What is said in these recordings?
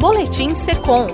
Boletim Secom.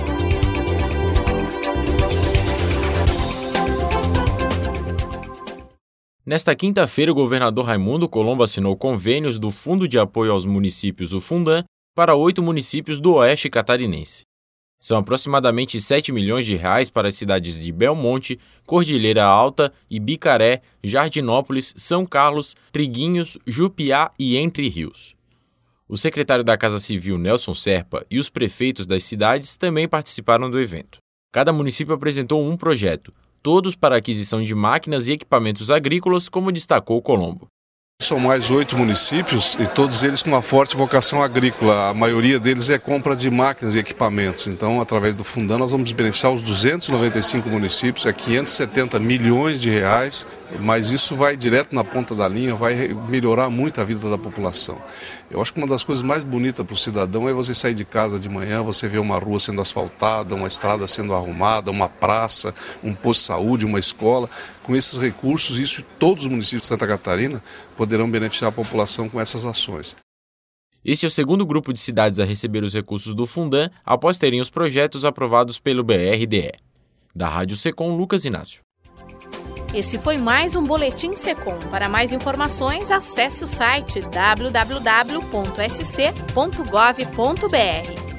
Nesta quinta-feira, o governador Raimundo Colombo assinou convênios do Fundo de Apoio aos Municípios, o Fundan, para 8 municípios do Oeste Catarinense. São aproximadamente R$7 milhões para as cidades de Belmonte, Cordilheira Alta, Ibicaré, Jardinópolis, São Carlos, Triguinhos, Jupiá e Entre Rios. O secretário da Casa Civil, Nelson Serpa, e os prefeitos das cidades também participaram do evento. Cada município apresentou um projeto, todos para aquisição de máquinas e equipamentos agrícolas, como destacou Colombo. São mais 8 municípios e todos eles com uma forte vocação agrícola. A maioria deles é compra de máquinas e equipamentos. Então, através do Fundan, nós vamos beneficiar os 295 municípios, é R$570 milhões, mas isso vai direto na ponta da linha, vai melhorar muito a vida da população. Eu acho que uma das coisas mais bonitas para o cidadão é você sair de casa de manhã, você ver uma rua sendo asfaltada, uma estrada sendo arrumada, uma praça, um posto de saúde, uma escola. Com esses recursos, isso todos os municípios de Santa Catarina poderão beneficiar a população com essas ações. Este é o segundo grupo de cidades a receber os recursos do Fundan após terem os projetos aprovados pelo BRDE. Da Rádio Secom, Lucas Inácio. Esse foi mais um Boletim Secom. Para mais informações, acesse o site www.sc.gov.br.